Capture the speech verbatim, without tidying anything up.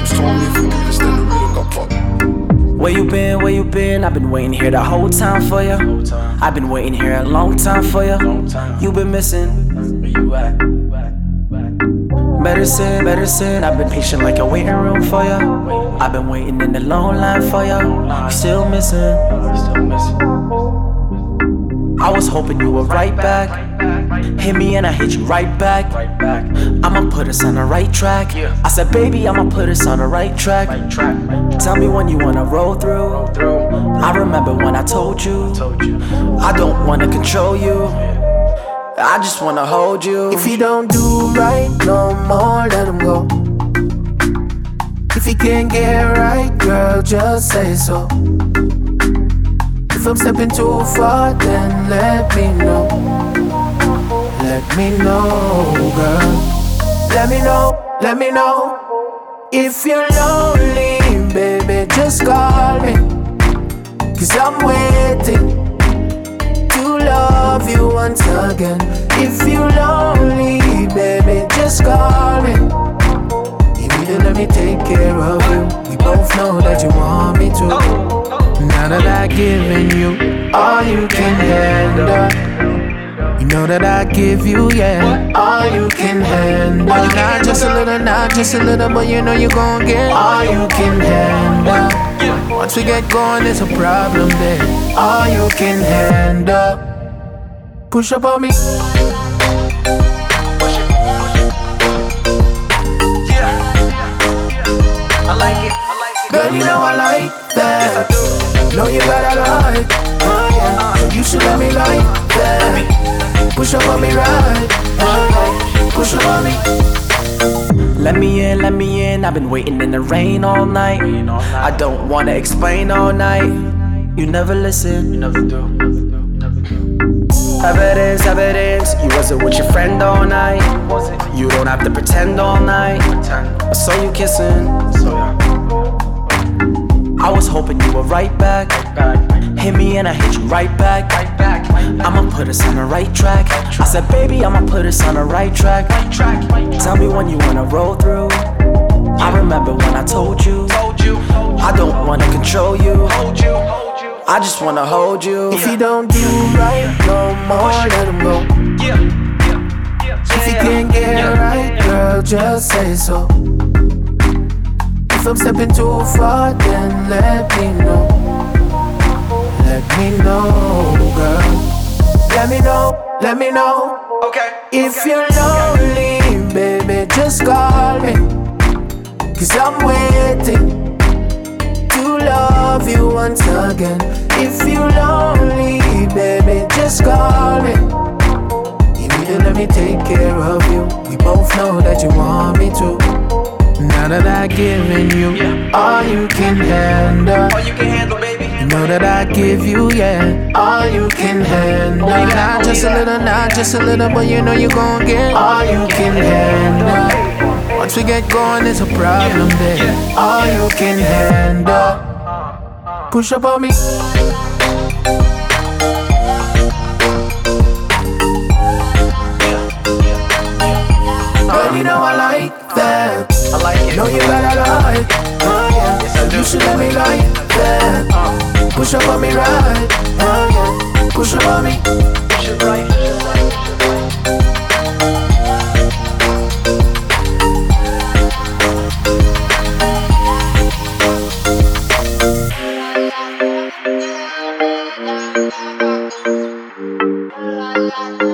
James told me if we do this, then the rhythm got popped. Where you been, where you been? I've been waiting here the whole time for you. I've been waiting here a long time for you. You been missing. Where you at? Medicine, medicine. I've been patient like a waiting room for you. I've been waiting in the long line for you. You still missing. I was hoping you were right back. Hit me and I hit you right back. I'ma put us on the right track. I said, baby, I'ma put us on the right track. Tell me when you wanna roll through. I remember when I told you I don't wanna control you, I just wanna hold you. If you don't do right no more, let him go. If you can't get right, girl, just say so. If I'm stepping too far, then let me know. Let me know, girl. Let me know, let me know. If you're lonely, baby, just call me. Cause I'm waiting to love you once again. If you're lonely, baby, just call me. You need to let me take care of you. We both know that you want me to. Now that I've given you all you can handle, you know that I give you, yeah, all you can handle. Not just a little, not just a little, but you know you gon' get all you can handle. Once we get going, it's a problem, babe. All you can handle. Push up on me. I like it. Girl, you know I like that. Know you better like, oh yeah. So you should let me like that. Push up on me right, oh yeah. Push up on me. Let me in, let me in. I've been waiting in the rain all night. I don't wanna explain all night. You never listen. You never do. Evidence, evidence. You wasn't with your friend all night. You don't have to pretend all night. I saw you kissing. I was hoping you were right back. Hit me and I hit you right back. I'ma put us on the right track. I said, baby, I'ma put us on the right track. Tell me when you wanna roll through. I remember when I told you I don't wanna control you, I just wanna hold you. If you don't do right no more, let him go. If you can't get right, girl, just say so. If I'm stepping too far, then let me know. Let me know, girl. Let me know, let me know. Okay. If you're lonely, baby, just call me. Cause I'm waiting to love you once again. If you're lonely, baby, just call me. You need to let me take care of you. We both know that you want me to. Now that I've given you all you can handle, All you can handle, baby. you know that I give you, yeah, all you can handle. Not just a little, not just a little, but you know you gon' get all you can handle. Once we get going, it's a problem, babe. All you can handle. Push up on me. Girl, you know I like that. I like it. Know you better like, oh yeah. So you should let me like that. Push up on me right, oh yeah. Push up on me. Push it right, push it right. La la la